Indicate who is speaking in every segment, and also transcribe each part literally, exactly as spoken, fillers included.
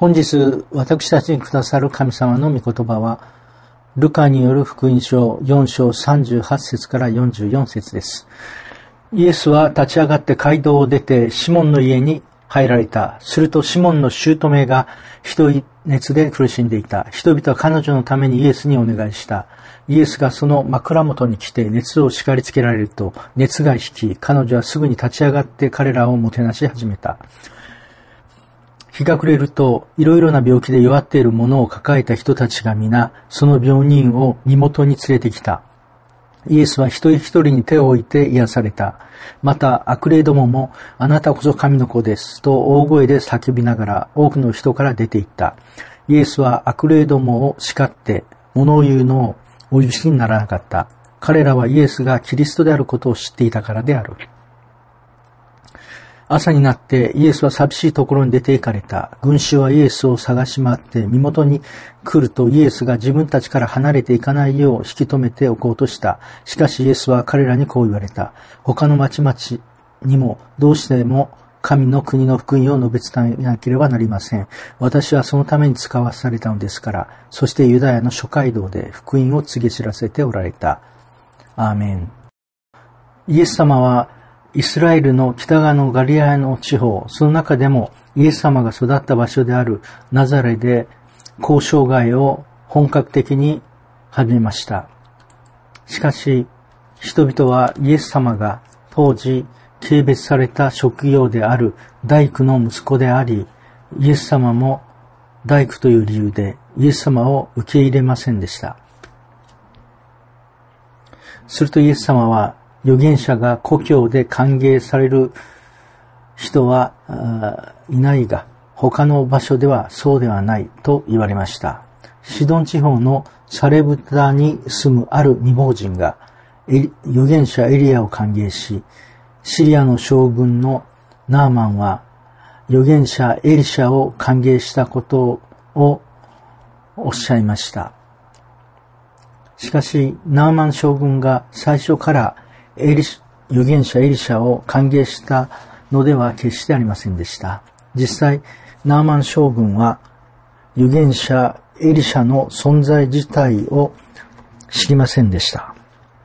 Speaker 1: 本日私たちにくださる神様の御言葉は、ルカによる福音書よん章さんじゅうはち節からよんじゅうよん節です。イエスは立ち上がって街道を出てシモンの家に入られた。するとシモンの姑がひどい熱で苦しんでいた。人々は彼女のためにイエスにお願いした。イエスがその枕元に来て熱を叱りつけられると熱が引き、彼女はすぐに立ち上がって彼らをもてなし始めた。日が暮れると、いろいろな病気で弱っているものを抱えた人たちが皆、その病人を身元に連れてきた。イエスは一人一人に手を置いて癒された。また、悪霊どもも、あなたこそ神の子です、と大声で叫びながら、多くの人から出て行った。イエスは悪霊どもを叱って、物を言うのをお許しにならなかった。彼らはイエスがキリストであることを知っていたからである。朝になってイエスは寂しいところに出て行かれた。群衆はイエスを探し回って身元に来るとイエスが自分たちから離れていかないよう引き止めておこうとした。しかしイエスは彼らにこう言われた。他の町々にもどうしても神の国の福音を述べ伝えなければなりません。私はそのために使わされたのですから。そしてユダヤの諸街道で福音を告げ知らせておられた。アーメン。イエス様はイスラエルの北側のガリラヤの地方、その中でもイエス様が育った場所であるナザレで交渉外を本格的に始めました。しかし、人々はイエス様が当時軽蔑された職業である大工の息子であり、イエス様も大工という理由でイエス様を受け入れませんでした。するとイエス様は預言者が故郷で歓迎される人はいないが、他の場所ではそうではないと言われました。シドン地方のサレブタに住むある未亡人が預言者エリアを歓迎し、シリアの将軍のナーマンは預言者エリシャを歓迎したことをおっしゃいました。しかし、ナーマン将軍が最初からエリ預言者エリシャを歓迎したのでは決してありませんでした。実際、ナーマン将軍は預言者エリシャの存在自体を知りませんでした。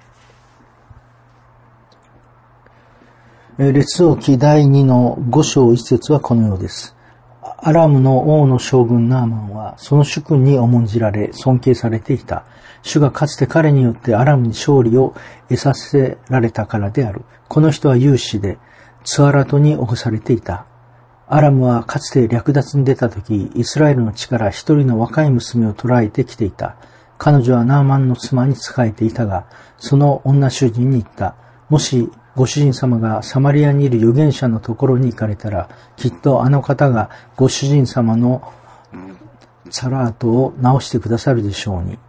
Speaker 1: 列王記だいにのご章いち節はこのようです。アラムの王の将軍ナーマンはその主君に重んじられ尊敬されていた。主がかつて彼によってアラムに勝利を得させられたからである。この人は勇士でツアラトに起こされていた。アラムはかつて略奪に出た時、イスラエルの地から一人の若い娘を捕らえてきていた。彼女はナーマンの妻に仕えていたが、その女主人に言った。もしご主人様がサマリアにいる預言者のところに行かれたら、きっとあの方がご主人様のツァラートを直してくださるでしょうに。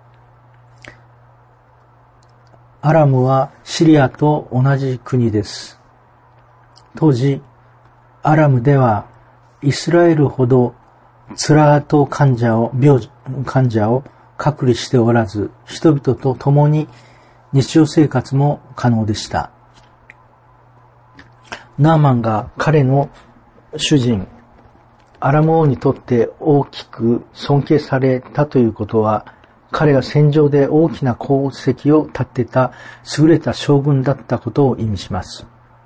Speaker 1: アラムはシリアと同じ国です。当時、アラムではイスラエルほどツラート患者を、病患者を隔離しておらず、人々と共に日常生活も可能でした。ナーマンが彼の主人、アラム王にとって大きく尊敬されたということは、彼が戦場で大きな功績を立てた優れた将軍だったことを意味します。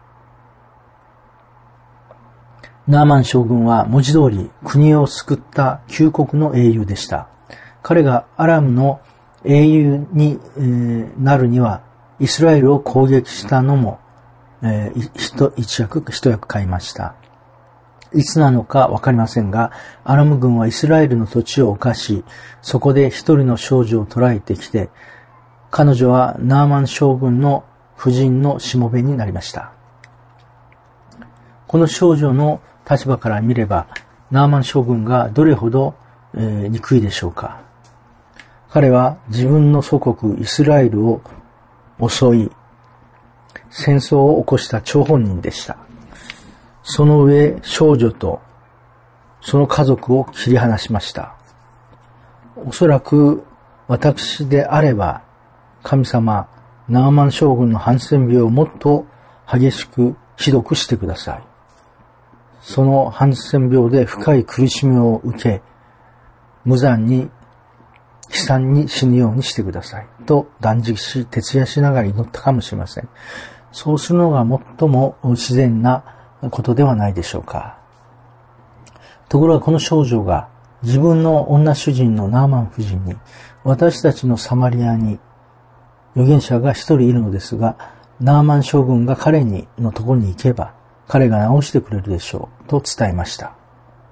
Speaker 1: ナーマン将軍は文字通り国を救った救国の英雄でした。彼がアラムの英雄になるには、イスラエルを攻撃したのも、えー、一役、一役買いました。いつなのかわかりませんが、アラム軍はイスラエルの土地を侵し、そこで一人の少女を捕らえてきて、彼女はナーマン将軍の夫人のしもべになりました。この少女の立場から見れば、ナーマン将軍がどれほど、えー、憎いでしょうか。彼は自分の祖国イスラエルを襲い、戦争を起こした張本人でした。その上、少女とその家族を切り離しました。おそらく私であれば、神様、ナーマン将軍のハンセン病をもっと激しくひどくしてください。そのハンセン病で深い苦しみを受け、 無残に、悲惨に死ぬようにしてください。と断食し、徹夜しながら祈ったかもしれません。そうするのが最も自然なことではないでしょうか。ところがこの少女が自分の女主人のナーマン夫人に、私たちのサマリアに預言者が一人いるのですが、ナーマン将軍が彼にのところに行けば、彼が治してくれるでしょう、と伝えました。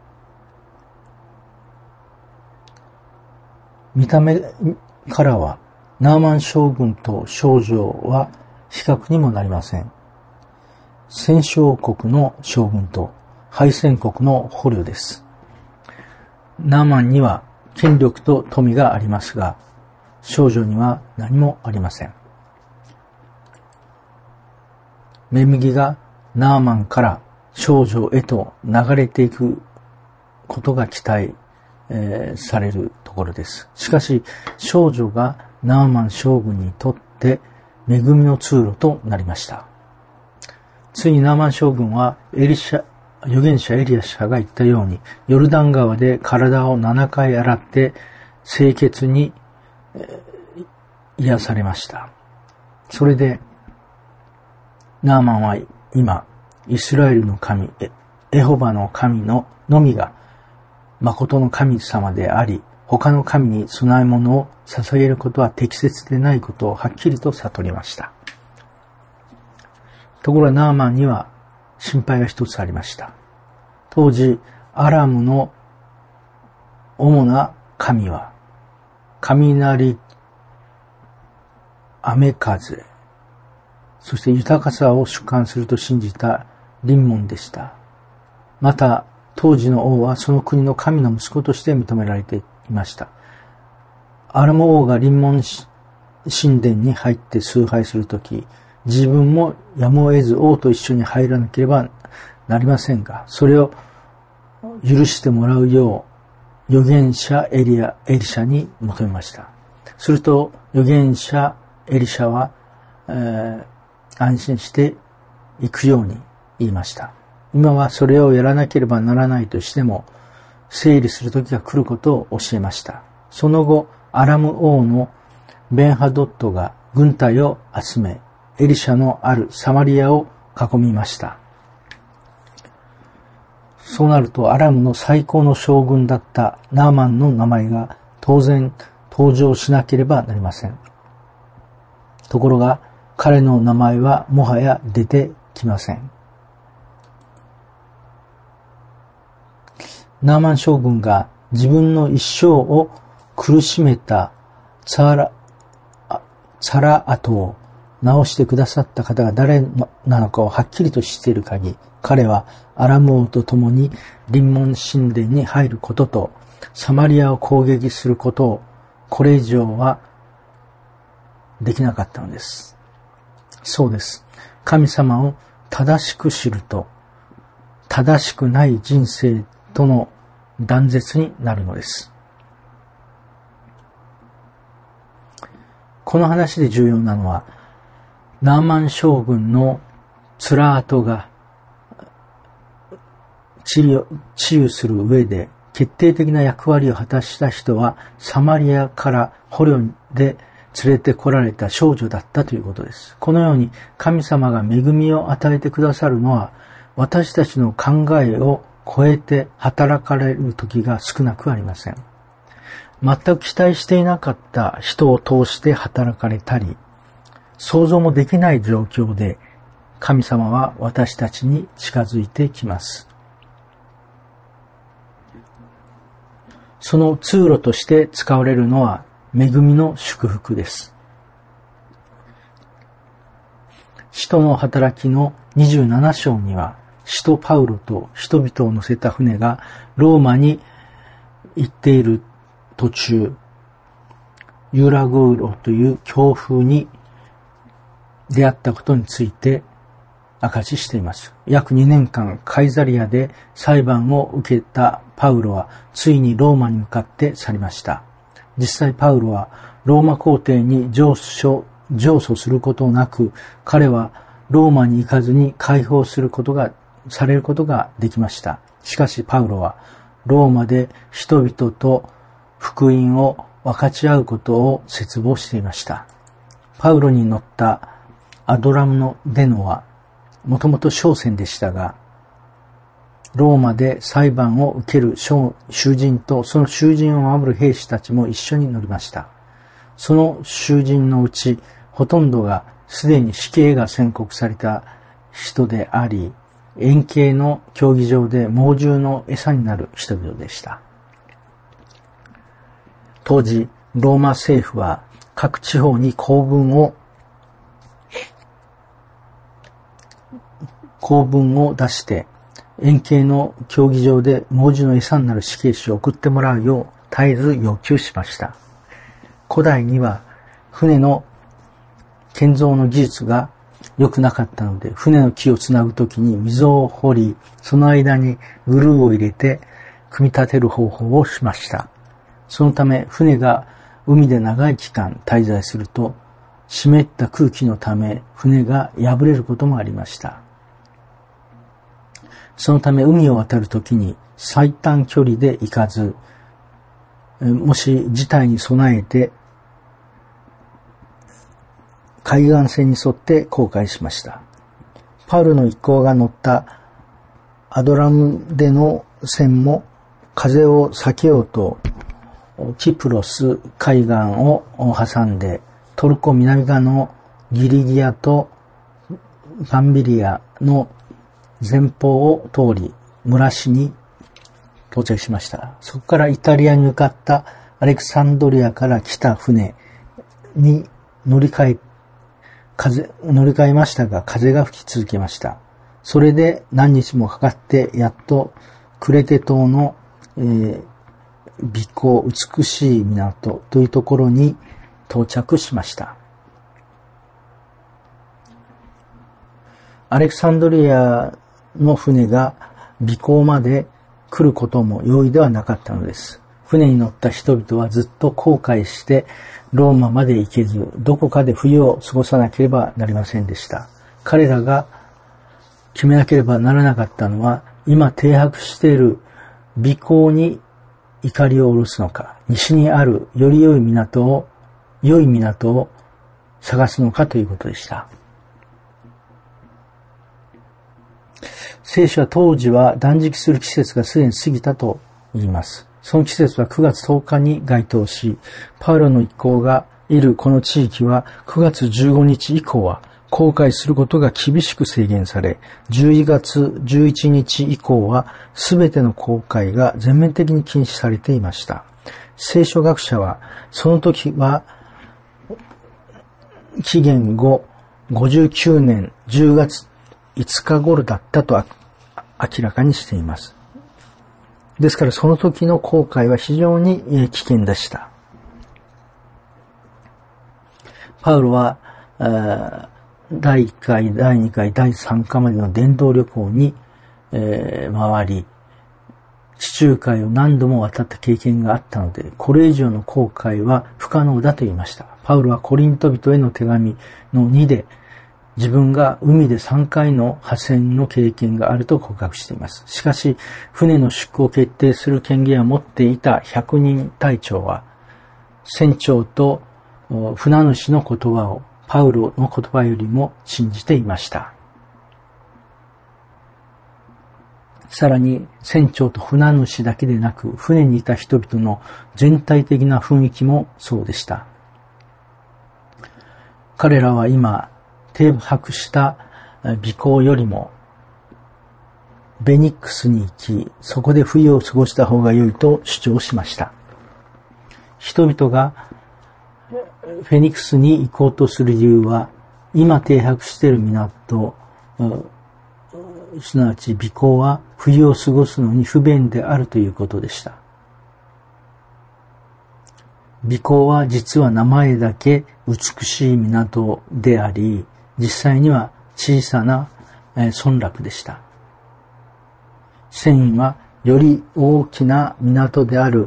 Speaker 1: 見た目からは、ナーマン将軍と少女は比較にもなりません。戦勝国の将軍と敗戦国の捕虜です。ナーマンには権力と富がありますが、少女には何もありません。恵みがナーマンから少女へと流れていくことが期待、えー、されるところです。しかし、少女がナーマン将軍にとって恵みの通路となりました。ついにナーマン将軍はエリシャ、預言者エリアシャが言ったように、ヨルダン川で体をななかい洗って清潔に、えー、癒されました。それで、ナーマンは今、イスラエルの神、エホバの神ののみが、誠の神様であり、他の神に供え物を捧げることは適切でないことをはっきりと悟りました。ところがナーマンには心配が一つありました。当時、アラムの主な神は、雷、雨風、そして豊かさを主観すると信じた臨門でした。また、当時の王はその国の神の息子として認められていました。アラム王が臨門神殿に入って崇拝するとき、自分もやむを得ず王と一緒に入らなければなりませんが、それを許してもらうよう預言者エリア、エリシャに求めました。すると預言者エリシャは、えー、安心して行くように言いました。今はそれをやらなければならないとしても、整理する時が来ることを教えました。その後、アラム王のベンハドットが軍隊を集め、エリシャのあるサマリアを囲みました。そうなると、アラムの最高の将軍だったナーマンの名前が当然登場しなければなりません。ところが、彼の名前はもはや出てきません。ナーマン将軍が自分の一生を苦しめたツァラ、ツァラ跡を直してくださった方が誰なのかをはっきりと知っている限り、彼はアラム王と共に臨門神殿に入ることとサマリアを攻撃することをこれ以上はできなかったのです。そうです。神様を正しく知ると正しくない人生との断絶になるのです。この話で重要なのは、ナーマン将軍のつら跡が治癒、治癒する上で決定的な役割を果たした人はサマリアから捕虜で連れてこられた少女だったということです。このように神様が恵みを与えてくださるのは私たちの考えを超えて働かれる時が少なくありません。全く期待していなかった人を通して働かれたり、想像もできない状況で神様は私たちに近づいてきます。その通路として使われるのは恵みの祝福です。使徒の働きのにじゅうなな章には、使徒パウロと人々を乗せた船がローマに行っている途中、ユーラグーロという強風に出会ったことについて明かししています。約にねんかんカイザリアで裁判を受けたパウロはついにローマに向かって去りました。実際パウロはローマ皇帝に上訴、上訴することなく、彼はローマに行かずに解放することが、されることができました。しかしパウロはローマで人々と福音を分かち合うことを切望していました。パウロに乗ったアドラムのデノはもともと商船でしたが、ローマで裁判を受ける囚人とその囚人を守る兵士たちも一緒に乗りました。その囚人のうちほとんどがすでに死刑が宣告された人であり、円形の競技場で猛獣の餌になる人々でした。当時、ローマ政府は各地方に公文を公文を出して円形の競技場で猛獣の餌になる死刑囚を送ってもらうよう絶えず要求しました。古代には船の建造の技術が良くなかったので、船の木をつなぐときに溝を掘り、その間にグルーを入れて組み立てる方法をしました。そのため船が海で長い期間滞在すると、湿った空気のため船が破れることもありました。そのため海を渡るときに最短距離で行かず、もし事態に備えて海岸線に沿って航海しました。パウロの一行が乗ったアドラムでの船も風を避けようとキプロス海岸を挟んでトルコ南側のギリギアとパンビリアの前方を通り村市に到着しました。そこからイタリアに向かったアレクサンドリアから来た船に乗り換え風、乗り換えましたが、風が吹き続けました。それで何日もかかって、やっとクレテ島の、えー、美港、美しい港というところに到着しました。アレクサンドリアの船が美港まで来ることも容易ではなかったのです。船に乗った人々はずっと航海してローマまで行けず、どこかで冬を過ごさなければなりませんでした。彼らが決めなければならなかったのは、今停泊している美港に怒りを下ろすのか、西にあるより良い港を、良い港を探すのかということでした。聖書は当時は断食する季節がすでに過ぎたと言います。その季節はくがつとおかに該当し、パウロの一行がいるこの地域はくがつじゅうごにち以降は航海することが厳しく制限され、じゅうにがつじゅういちにち以降はすべての航海が全面的に禁止されていました。聖書学者はその時は紀元後ごじゅうきゅうねんじゅうがついつか頃だったと明らかにしています。ですからその時の航海は非常に危険でした。パウロはだいいっかい、だいにかい、だいさんかいまでの伝道旅行に回り、地中海を何度も渡った経験があったので、これ以上の航海は不可能だと言いました。パウロはコリント人への手紙のにで、自分が海でさんかいの破船の経験があると告白しています。しかし、船の出航を決定する権限を持っていたひゃくにん隊長は、船長と船主の言葉をパウロの言葉よりも信じていました。さらに、船長と船主だけでなく、船にいた人々の全体的な雰囲気もそうでした。彼らは今、停泊した美港よりもベニックスに行き、そこで冬を過ごした方が良いと主張しました。人々がフェニックスに行こうとする理由は、今停泊している港、すなわち美港は冬を過ごすのに不便であるということでした。美港は実は名前だけ美しい港であり、実際には小さな村落でした。船員はより大きな港である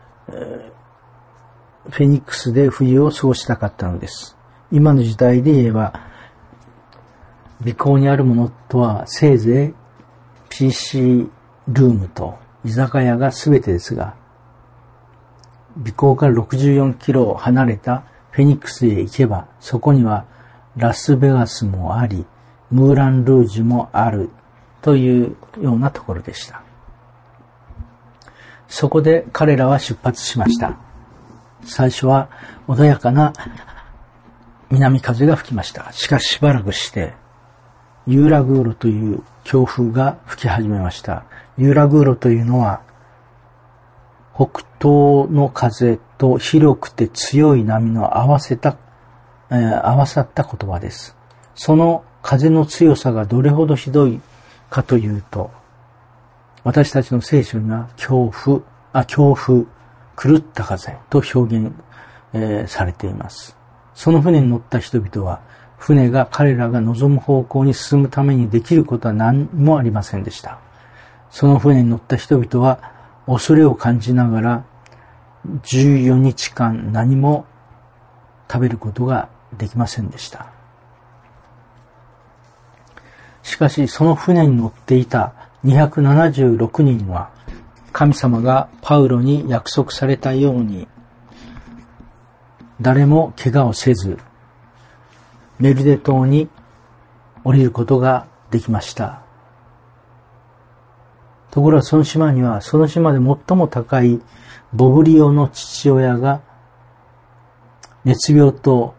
Speaker 1: フェニックスで冬を過ごしたかったのです。今の時代で言えば、美港にあるものとはせいぜい ピーシー ルームと居酒屋が全てですが、 尾行からろくじゅうよんキロ離れたフェニックスへ行けば、そこにはラスベガスもあり、ムーランルージュもあるというようなところでした。そこで彼らは出発しました。最初は穏やかな南風が吹きました。しかししばらくして、ユーラグーロという強風が吹き始めました。ユーラグーロというのは、北東の風と広くて強い波の合わせた、えー、合わさった言葉です。その風の強さがどれほどひどいかというと、私たちの聖書には強風、あ、強風、狂った風と表現、えー、されています。その船に乗った人々は、船が彼らが望む方向に進むためにできることは何もありませんでした。その船に乗った人々は恐れを感じながらじゅうよにちかん何も食べることができませんでした。しかしその船に乗っていたにひゃくななじゅうろくにんは神様がパウロに約束されたように誰も怪我をせずメルデ島に降りることができました。ところがその島にはその島で最も高いボブリオの父親が熱病と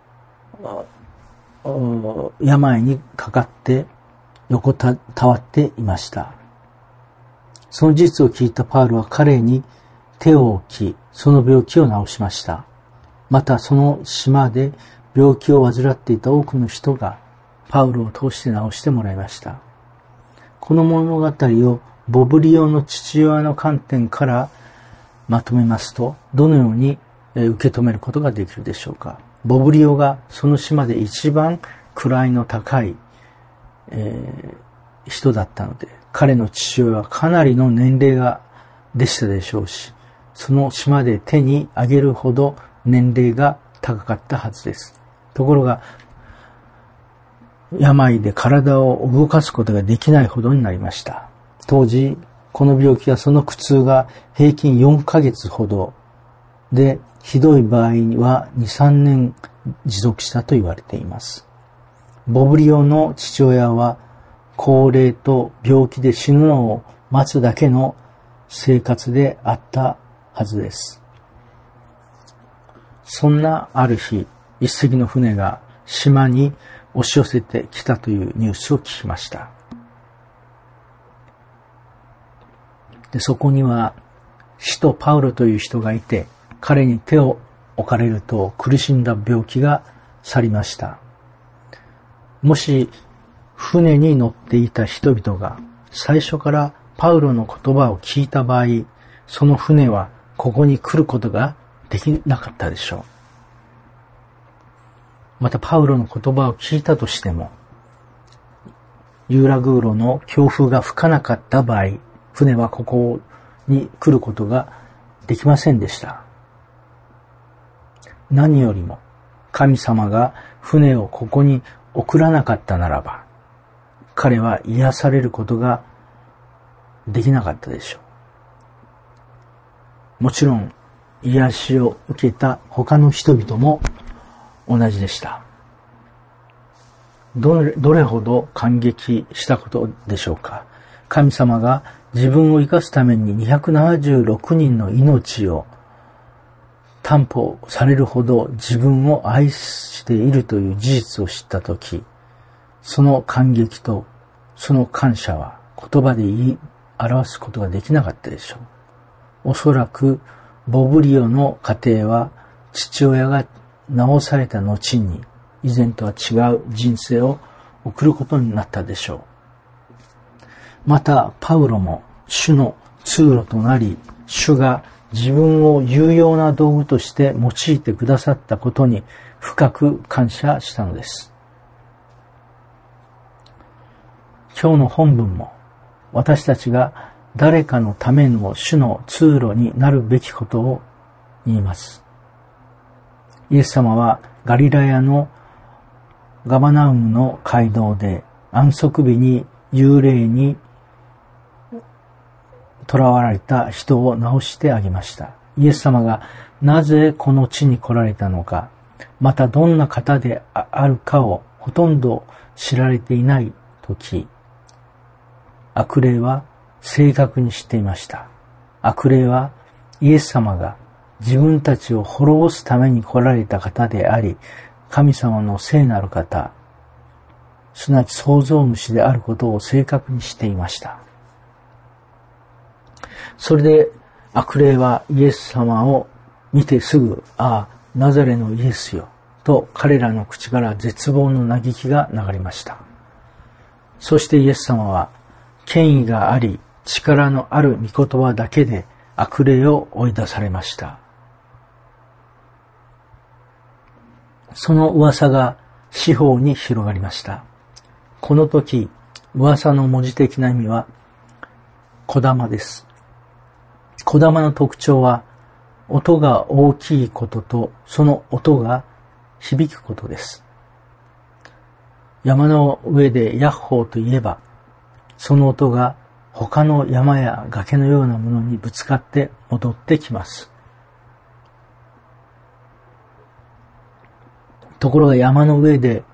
Speaker 1: 病にかかって横たわっていました。その事実を聞いたパウロは彼に手を置き、その病気を治しました。またその島で病気を患っていた多くの人がパウロを通して治してもらいました。この物語をボブリオの父親の観点からまとめますと、どのように受け止めることができるでしょうか。ボブリオがその島で一番位の高い、えー、人だったので、彼の父親はかなりの年齢がでしたでしょうし、その島で手に挙げるほど年齢が高かったはずです。ところが、病で体を動かすことができないほどになりました。当時、この病気はその苦痛が平均よんかげつほどで、ひどい場合にはに、さんねん持続したと言われています。ボブリオの父親は高齢と病気で死ぬのを待つだけの生活であったはずです。そんなある日、一隻の船が島に押し寄せてきたというニュースを聞きました。で、そこには使徒パウロという人がいて、彼に手を置かれると苦しんだ病気が去りました。もし船に乗っていた人々が最初からパウロの言葉を聞いた場合、その船はここに来ることができなかったでしょう。またパウロの言葉を聞いたとしても、ユーラグーロの強風が吹かなかった場合、船はここに来ることができませんでした。何よりも神様が船をここに送らなかったならば、彼は癒されることができなかったでしょう。もちろん癒しを受けた他の人々も同じでした。どれ、どれほど感激したことでしょうか。神様が自分を生かすためににひゃくななじゅうろくにんの命を担保されるほど自分を愛しているという事実を知ったとき、その感激とその感謝は言葉で言い表すことができなかったでしょう。おそらくボブリオの家庭は父親が治された後に以前とは違う人生を送ることになったでしょう。またパウロも主の通路となり、主が自分を有用な道具として用いてくださったことに深く感謝したのです。今日の本文も私たちが誰かのための主の通路になるべきことを言います。イエス様はガリラヤのガバナウムの街道で安息日に幽霊に囚われた人を治してあげました。 イエス様がなぜこの地に来られたのか、またどんな方であるかをほとんど知られていないとき、悪霊は正確に知っていました。悪霊はイエス様が自分たちを滅ぼすために来られた方であり、神様の聖なる方、すなわち創造主であることを正確に知っていました。それで悪霊はイエス様を見てすぐ、ああ、ナザレのイエスよ、と彼らの口から絶望の嘆きが流れました。そしてイエス様は、権威があり、力のある御言葉だけで悪霊を追い出されました。その噂が四方に広がりました。この時、噂の文字的な意味は、小玉です。小玉の特徴は、音が大きいことと、その音が響くことです。山の上でヤッホーといえば、その音が他の山や崖のようなものにぶつかって戻ってきます。ところが山の上で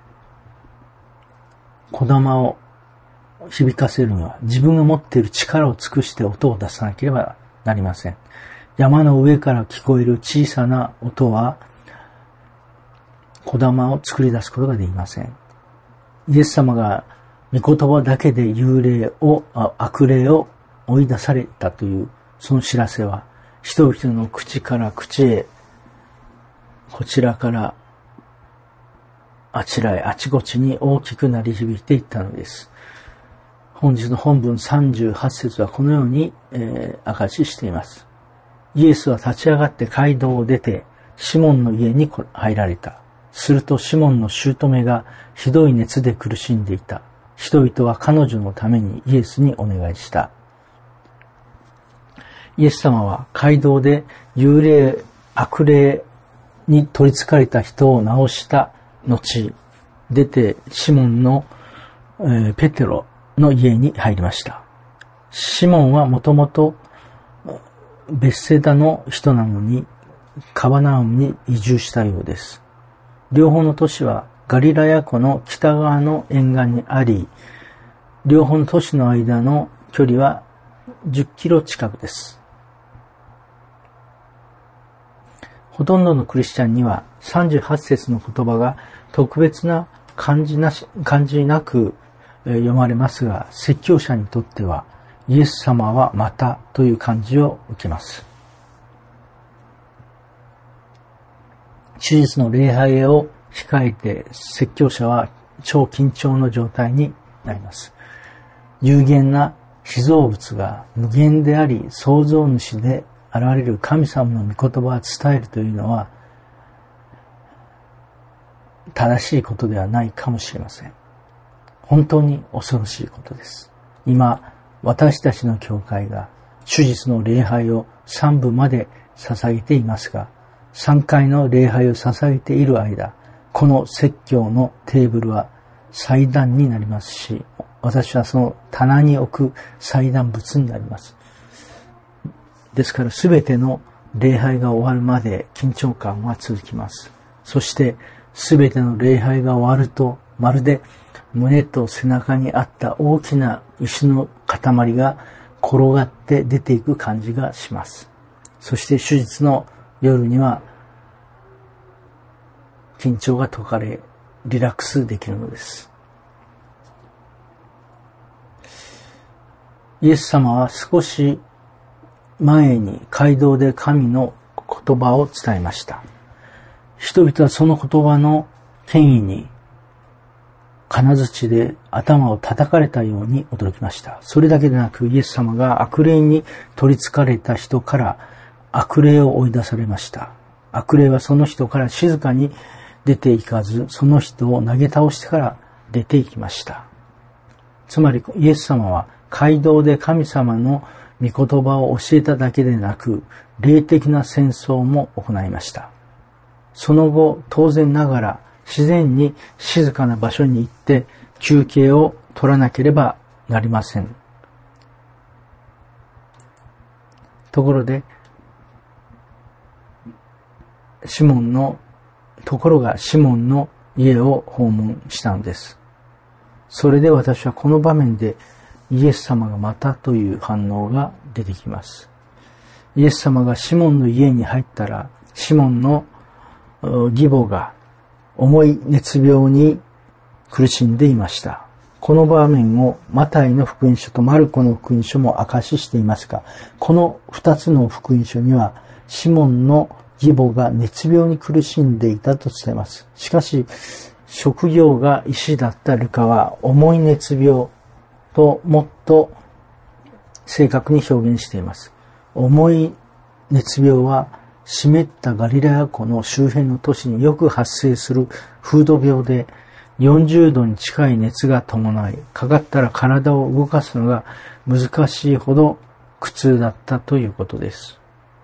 Speaker 1: 小玉を響かせるには自分が持っている力を尽くして音を出さなければなりません。山の上から聞こえる小さな音は小玉を作り出すことができません。イエス様が御言葉だけで幽霊を、悪霊を追い出されたというその知らせは人々の口から口へ、こちらからあちらへあちこちに大きく鳴り響いていったのです。本日の本文さんじゅうはち節はこのように、えー、証ししています。イエスは立ち上がって街道を出てシモンの家に入られた。するとシモンの姑がひどい熱で苦しんでいた。人々は彼女のためにイエスにお願いした。イエス様は街道で幽霊、悪霊に取り憑かれた人を治した後、出てシモンの、えー、ペテロの家に入りました。シモンはもともとベセダの人なのにカバナウムに移住したようです。両方の都市はガリラヤ湖の北側の沿岸にあり、両方の都市の間の距離はじゅっキロ近くです。ほとんどのクリスチャンにはさんじゅうはち節の言葉が特別な漢字なし、漢字なく読まれますが、説教者にとってはイエス様はまたという漢字を受けます。手術の礼拝を控えて説教者は超緊張の状態になります。有限な被造物が無限であり創造主で現れる神様の御言葉を伝えるというのは正しいことではないかもしれません。本当に恐ろしいことです。今私たちの教会が手術の礼拝をさん部まで捧げていますが、さんかいの礼拝を捧げている間、この説教のテーブルは祭壇になりますし、私はその棚に置く祭壇物になります。ですからすべての礼拝が終わるまで緊張感は続きます。そしてすべての礼拝が終わると、まるで胸と背中にあった大きな石の塊が転がって出ていく感じがします。そして手術の夜には緊張が解かれ、リラックスできるのです。イエス様は少し前に街道で神の言葉を伝えました。人々はその言葉の権威に金槌で頭を叩かれたように驚きました。それだけでなく、イエス様が悪霊に取り憑かれた人から悪霊を追い出されました。悪霊はその人から静かに出ていかず、その人を投げ倒してから出ていきました。つまりイエス様は街道で神様の御言葉を教えただけでなく、霊的な戦争も行いました。その後、当然ながら自然に静かな場所に行って休憩を取らなければなりません。ところで、 シモンの、ところがシモンの家を訪問したのです。それで私はこの場面でイエス様がまたという反応が出てきます。イエス様がシモンの家に入ったら、シモンの義母が重い熱病に苦しんでいました。この場面をマタイの福音書とマルコの福音書も証ししていますが、この二つの福音書にはシモンの義母が熱病に苦しんでいたと伝えます。しかし、職業が医師だったルカは重い熱病ともっと正確に表現しています。重い熱病は湿ったガリラヤ湖の周辺の都市によく発生する風土病で、よんじゅうどに近い熱が伴い、かかったら体を動かすのが難しいほど苦痛だったということです。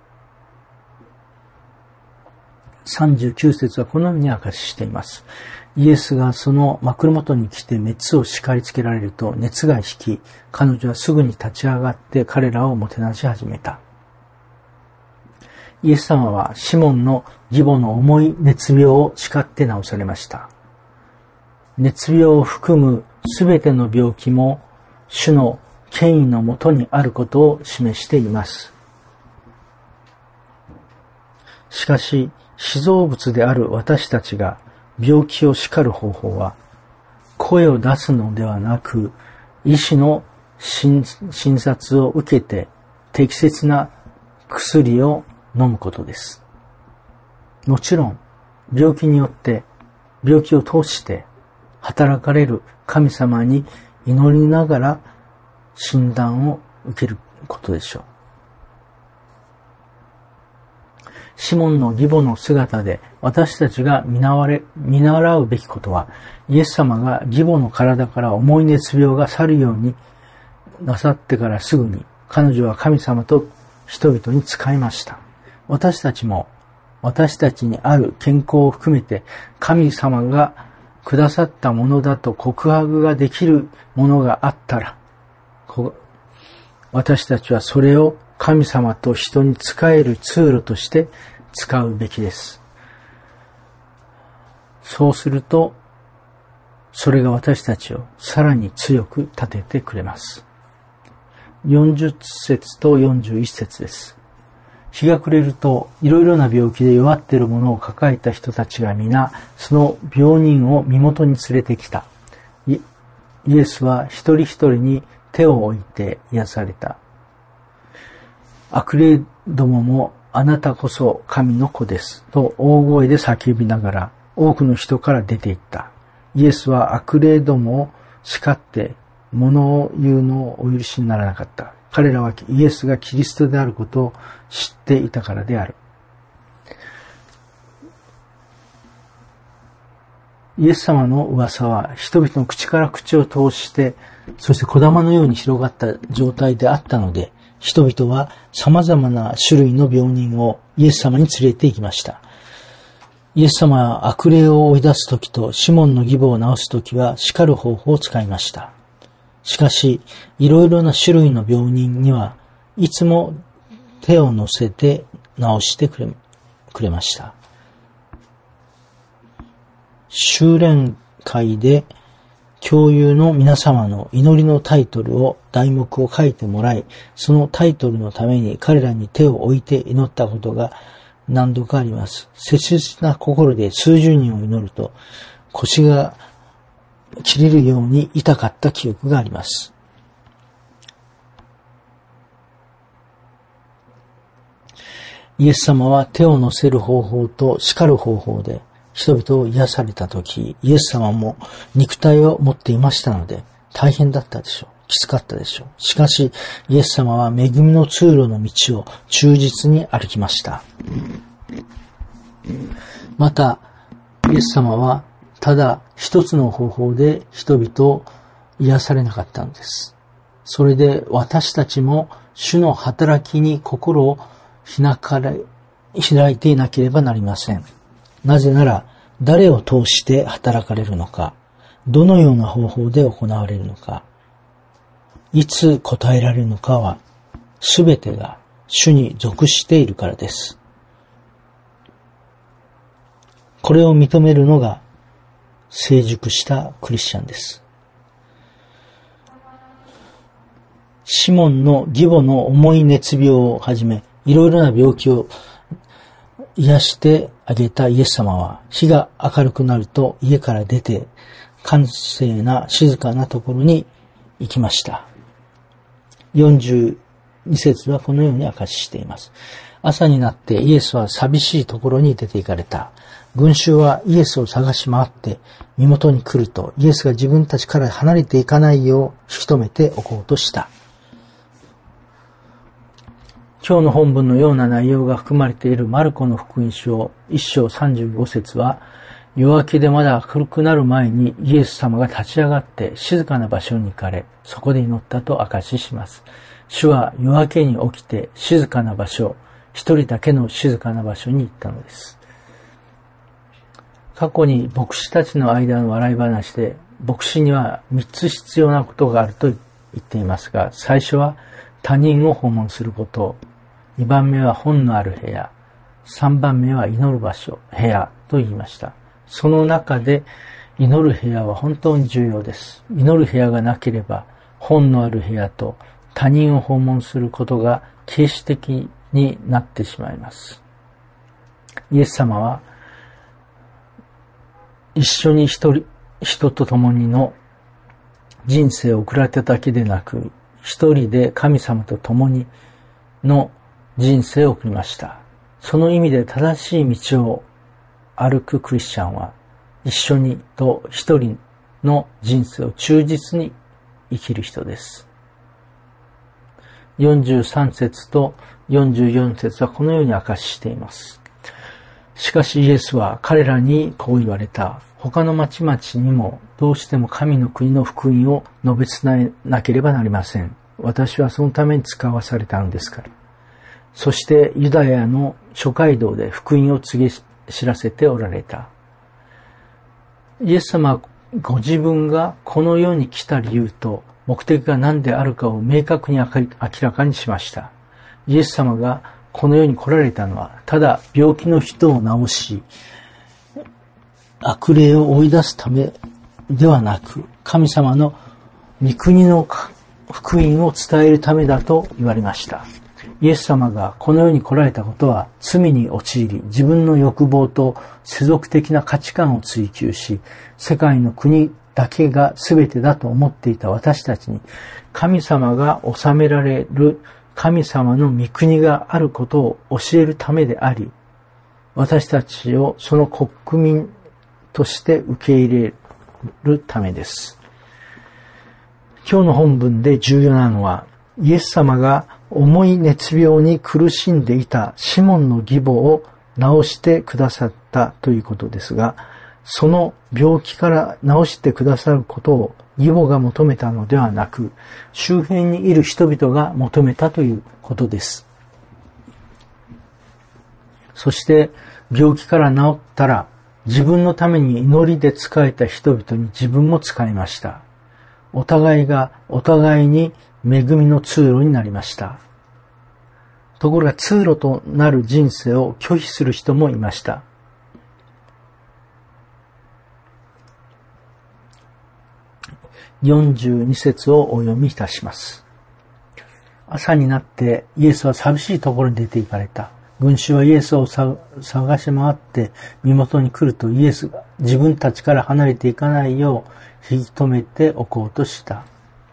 Speaker 1: さんじゅうきゅう節はこのように明かししています。イエスがその枕元に来て熱を叱りつけられると熱が引き、彼女はすぐに立ち上がって彼らをもてなし始めた。イエス様はシモンの義母の重い熱病を叱って治されました。熱病を含むすべての病気も主の権威のもとにあることを示しています。しかし、被造物である私たちが病気を叱る方法は、声を出すのではなく、医師の診察を受けて適切な薬を飲むことです。もちろん、病気によって、病気を通して働かれる神様に祈りながら診断を受けることでしょう。シモンの義母の姿で私たちが見習れ、見習うべきことは、イエス様が義母の体から重い熱病が去るようになさってからすぐに、彼女は神様と人々に仕えました。私たちも、私たちにある健康を含めて、神様がくださったものだと告白ができるものがあったら、私たちはそれを神様と人に仕えるツールとして使うべきです。そうすると、それが私たちをさらに強く立ててくれます。よんじゅっ節とよんじゅういっ節です。日が暮れると、いろいろな病気で弱っているものを抱えた人たちが皆、その病人を身元に連れてきた。イエスは一人一人に手を置いて癒された。悪霊どももあなたこそ神の子ですと大声で叫びながら多くの人から出て行った。イエスは悪霊どもを叱って物を言うのをお許しにならなかった。彼らはイエスがキリストであることを知っていたからである。イエス様の噂は人々の口から口を通して、そして小玉のように広がった状態であったので、人々は様々な種類の病人をイエス様に連れて行きました。イエス様は悪霊を追い出すときとシモンの義母を治すときは叱る方法を使いました。しかし、いろいろな種類の病人にはいつも手を乗せて治してくれ、くれました。修練会で共有の皆様の祈りのタイトルを、題目を書いてもらい、そのタイトルのために彼らに手を置いて祈ったことが何度かあります。切実な心で数十人を祈ると、腰が切れるように痛かった記憶があります。イエス様は手を乗せる方法と叱る方法で人々を癒されたとき、イエス様も肉体を持っていましたので大変だったでしょう。きつかったでしょう。しかし、イエス様は恵みの通路の道を忠実に歩きました。また、イエス様はただ一つの方法で人々を癒されなかったのです。それで私たちも主の働きに心を開かれ、開いていなければなりません。なぜなら、誰を通して働かれるのか、どのような方法で行われるのか、いつ答えられるのかは、すべてが主に属しているからです。 これを認めるのが成熟したクリスチャンです。シモンの義母の重い熱病をはじめ、いろいろな病気を癒してあげたイエス様は、日が明るくなると家から出て、閑静な静かなところに行きました。よんじゅうに節はこのように明かししています。朝になってイエスは寂しいところに出て行かれた。群衆はイエスを探し回って身元に来ると、イエスが自分たちから離れていかないよう引き止めておこうとした。今日の本文のような内容が含まれているマルコの福音書いっ章さんじゅうご節は、夜明けでまだ明るくなる前にイエス様が立ち上がって静かな場所に行かれ、そこで祈ったと証しします。主は夜明けに起きて静かな場所、一人だけの静かな場所に行ったのです。過去に牧師たちの間の笑い話で、牧師には三つ必要なことがあると言っていますが、最初は他人を訪問すること、二番目は本のある部屋、三番目は祈る場所、部屋と言いました。その中で祈る部屋は本当に重要です。祈る部屋がなければ、本のある部屋と他人を訪問することが形式的になってしまいます。イエス様は一緒に一人、人と共にの人生を送られただけでなく、一人で神様と共にの人生を送りました。その意味で正しい道を歩くクリスチャンは、一緒にと一人の人生を忠実に生きる人です。よんじゅうさん節とよんじゅうよん節はこのように明かししています。しかしイエスは彼らにこう言われた。他の町々にもどうしても神の国の福音を述べ伝えなければなりません。私はそのために使わされたのですから。そしてユダヤの諸街道で福音を告げ知らせておられた。イエス様はご自分がこの世に来た理由と目的が何であるかを明確に明らかにしました。イエス様がこの世に来られたのは、ただ病気の人を治し、悪霊を追い出すためではなく、神様の御国の福音を伝えるためだと言われました。イエス様がこの世に来られたことは、罪に陥り、自分の欲望と世俗的な価値観を追求し、世界の国だけが全てだと思っていた私たちに、神様が治められる神様の御国があることを教えるためであり、私たちをその国民として受け入れるためです。今日の本文で重要なのは、イエス様が重い熱病に苦しんでいたシモンの義母を治してくださったということですが、その病気から治してくださることを義母が求めたのではなく、周辺にいる人々が求めたということです。そして病気から治ったら、自分のために祈りで仕えた人々に自分も仕えました。お互いがお互いに恵みの通路になりました。ところが通路となる人生を拒否する人もいました。よんじゅうに節をお読みいたします。朝になってイエスは寂しいところに出て行かれた。群衆はイエスを探し回って身元に来ると、イエスが自分たちから離れていかないよう引き止めておこうとした。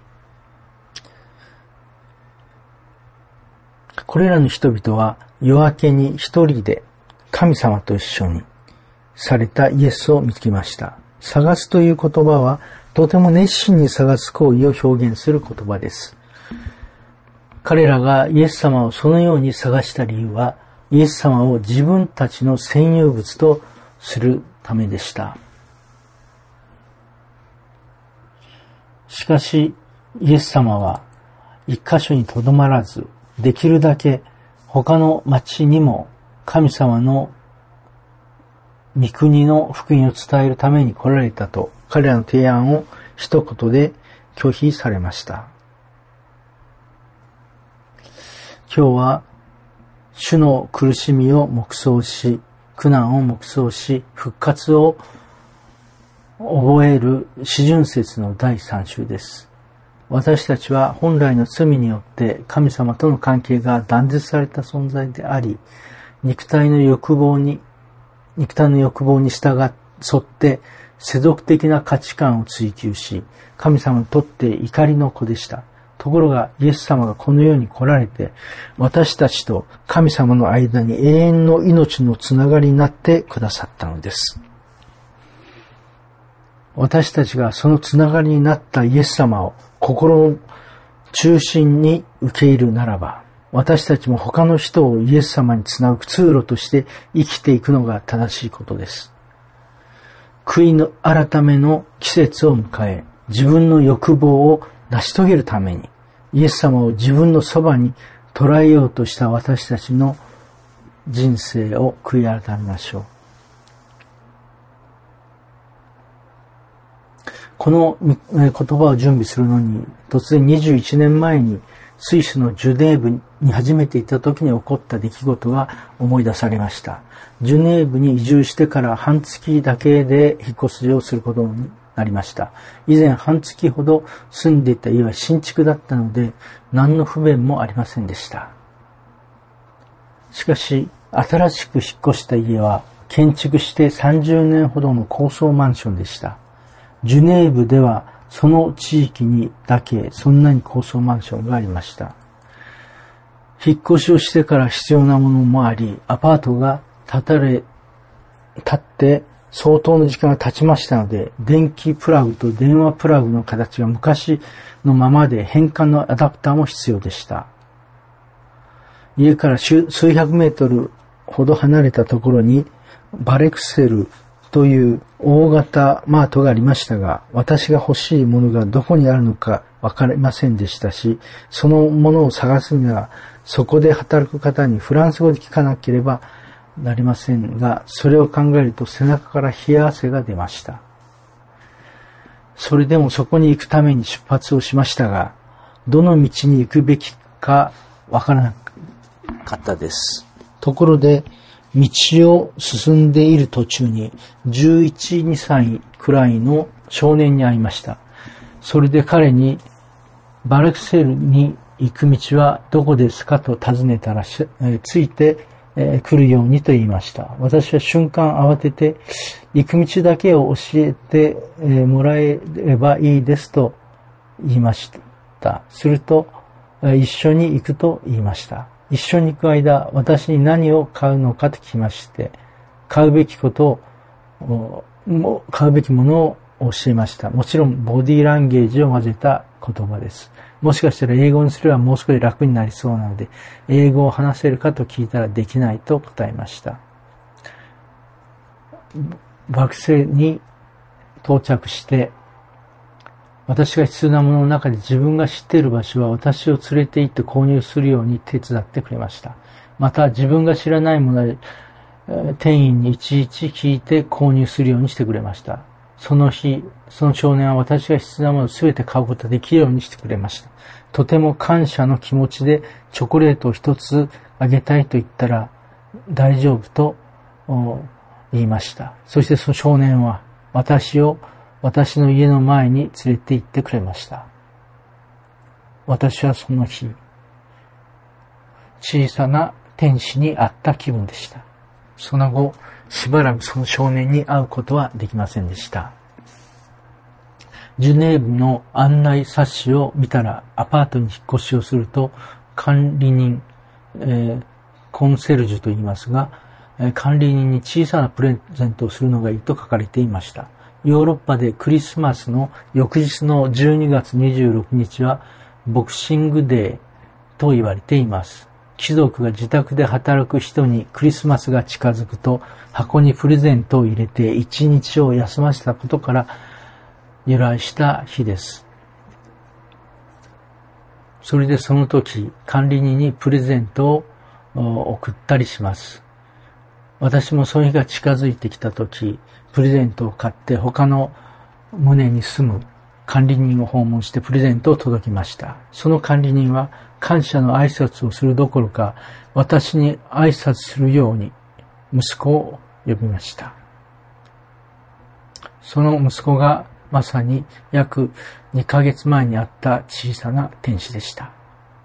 Speaker 1: これらの人々は夜明けに一人で神様と一緒にされたイエスを見つけました。探すという言葉はとても熱心に探す行為を表現する言葉です。彼らがイエス様をそのように探した理由は、イエス様を自分たちの占有物とするためでした。しかし、イエス様は一箇所にとどまらず、できるだけ他の町にも神様の御国の福音を伝えるために来られたと、彼らの提案を一言で拒否されました。今日は主の苦しみを黙想し、 苦難を黙想し、復活を覚える四旬節のだいさん週です。私たちは本来の罪によって神様との関係が断絶された存在であり、肉体の欲望に、肉体の欲望に従っ沿って世俗的な価値観を追求し、神様にとって怒りの子でした。ところがイエス様がこの世に来られて、私たちと神様の間に永遠の命のつながりになってくださったのです。私たちがそのつながりになったイエス様を心の中心に受け入れるならば、私たちも他の人をイエス様につなぐ通路として生きていくのが正しいことです。悔いの改めの季節を迎え、自分の欲望を成し遂げるために、イエス様を自分のそばに捉えようとした私たちの人生を悔い改めましょう。この言葉を準備するのに、突然にじゅういちねんまえにスイスのジュネーブに初めて行った時に起こった出来事が思い出されました。ジュネーブに移住してから半月だけで引っ越しをすることになりました。以前半月ほど住んでいた家は新築だったので何の不便もありませんでした。しかし新しく引っ越した家は建築してさんじゅうねんほどの高層マンションでした。ジュネーブではその地域にだけそんなに高層マンションがありました。引っ越しをしてから必要なものもあり、アパートが建たれ、建って相当の時間が経ちましたので、電気プラグと電話プラグの形が昔のままで変換のアダプターも必要でした。家から数百メートルほど離れたところにバレクセルという大型マートがありましたが、私が欲しいものがどこにあるのかわかりませんでしたし、そのものを探すにはそこで働く方にフランス語で聞かなければなりませんが、それを考えると背中から冷や汗が出ました。それでもそこに行くために出発をしましたが、どの道に行くべきかわからなかったです。ところで、道を進んでいる途中にじゅういち、にさいくらいの少年に会いました。それで彼にバレクセルに行く道はどこですかと尋ねたら、えー、ついて、えー、来るようにと言いました。私は瞬間慌てて行く道だけを教えて、えー、もらえればいいですと言いました。すると、えー、一緒に行くと言いました。一緒に行く間、私に何を買うのかと聞きまして、買うべきことを、買うべきものを教えました。もちろん、ボディーランゲージを混ぜた言葉です。もしかしたら英語にすればもう少し楽になりそうなので、英語を話せるかと聞いたらできないと答えました。バクセに到着して、私が必要なものの中で自分が知っている場所は私を連れて行って購入するように手伝ってくれました。また自分が知らないもので店員にいちいち聞いて購入するようにしてくれました。その日、その少年は私が必要なものを全て買うことができるようにしてくれました。とても感謝の気持ちでチョコレートを一つあげたいと言ったら大丈夫と言いました。そしてその少年は私を私の家の前に連れて行ってくれました。私はその日、小さな天使に会った気分でした。その後、しばらくその少年に会うことはできませんでした。ジュネーブの案内冊子を見たら、アパートに引っ越しをすると、管理人、えー、コンセルジュと言いますが、えー、管理人に小さなプレゼントをするのがいいと書かれていました。ヨーロッパでクリスマスの翌日のじゅうにがつにじゅうろくにちはボクシングデーと言われています。貴族が自宅で働く人にクリスマスが近づくと箱にプレゼントを入れて一日を休ませたことから由来した日です。それでその時管理人にプレゼントを送ったりします。私もその日が近づいてきた時、プレゼントを買って他の棟に住む管理人を訪問してプレゼントを届きました。その管理人は感謝の挨拶をするどころか、私に挨拶するように息子を呼びました。その息子がまさに約にかげつまえにあった小さな天使でした。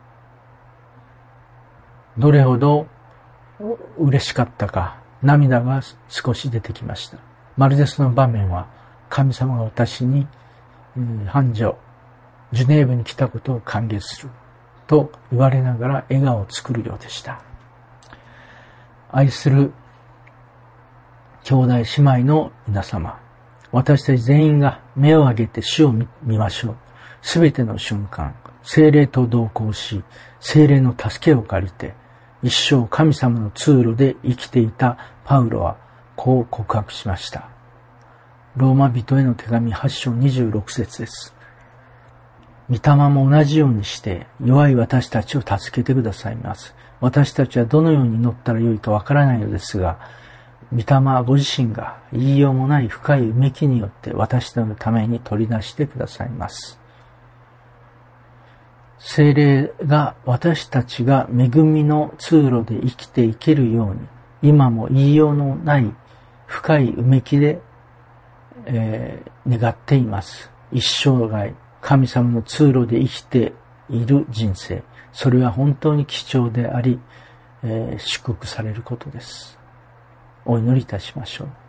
Speaker 1: どれほど嬉しかったか、涙が少し出てきました。まるでその場面は神様が私に繁盛、ジュネーブに来たことを歓迎すると言われながら笑顔を作るようでした。愛する兄弟姉妹の皆様、私たち全員が目を上げて主を 見, 見ましょう。すべての瞬間、聖霊と同行し、聖霊の助けを借りて、一生神様の通路で生きていたパウロはこう告白しました。ローマ人への手紙はち章にじゅうろく節です。御霊も同じようにして弱い私たちを助けてくださいます。私たちはどのように祈ったらよいかわからないのですが、御霊はご自身が言いようもない深いうめきによって私たちのために取り出してくださいます。聖霊が私たちが恵みの通路で生きていけるように、今も言いようのない深いうめきで、えー、願っています。一生涯神様の通路で生きている人生、それは本当に貴重であり、えー、祝福されることです。お祈りいたしましょう。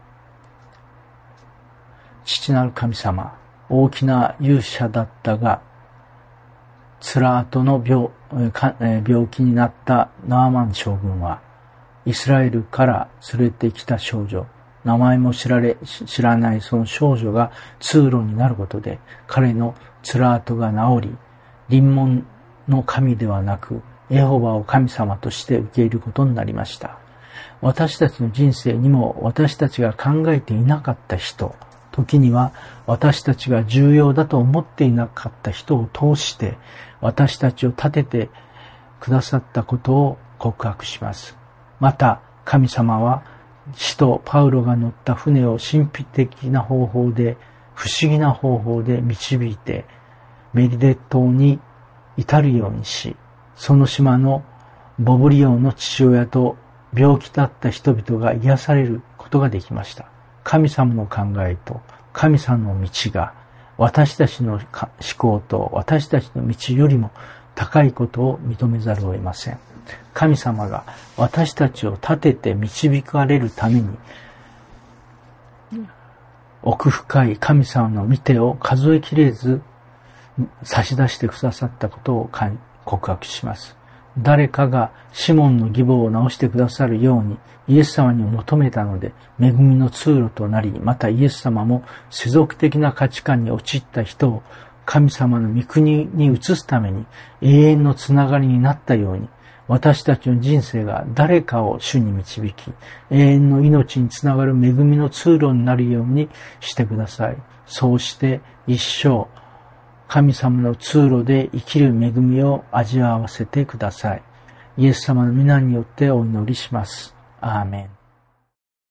Speaker 1: 父なる神様、大きな勇者だったが、つら跡の 病, 病気になったナーマン将軍は、イスラエルから連れてきた少女、名前も知られ、知らないその少女が通路になることで、彼のつら跡が治り、臨門の神ではなく、エホバを神様として受け入れることになりました。私たちの人生にも私たちが考えていなかった人、時には私たちが重要だと思っていなかった人を通して私たちを立ててくださったことを告白します。また神様は使徒パウロが乗った船を神秘的な方法で、不思議な方法で導いてメリデ島に至るようにし、その島のボブリオの父親と病気だった人々が癒されることができました。神様の考えと神様の道が私たちの思考と私たちの道よりも高いことを認めざるを得ません。神様が私たちを立てて導かれるために奥深い神様の御手を数えきれず差し出してくださったことを告白します。誰かがシモンの義母を直してくださるようにイエス様に求めたので恵みの通路となり、またイエス様も世俗的な価値観に陥った人を神様の御国に移すために永遠のつながりになったように、私たちの人生が誰かを主に導き、永遠の命につながる恵みの通路になるようにしてください。そうして一生神様の通路で生きる恵みを味わわせてください。イエス様の皆によってお祈りします。アーメン。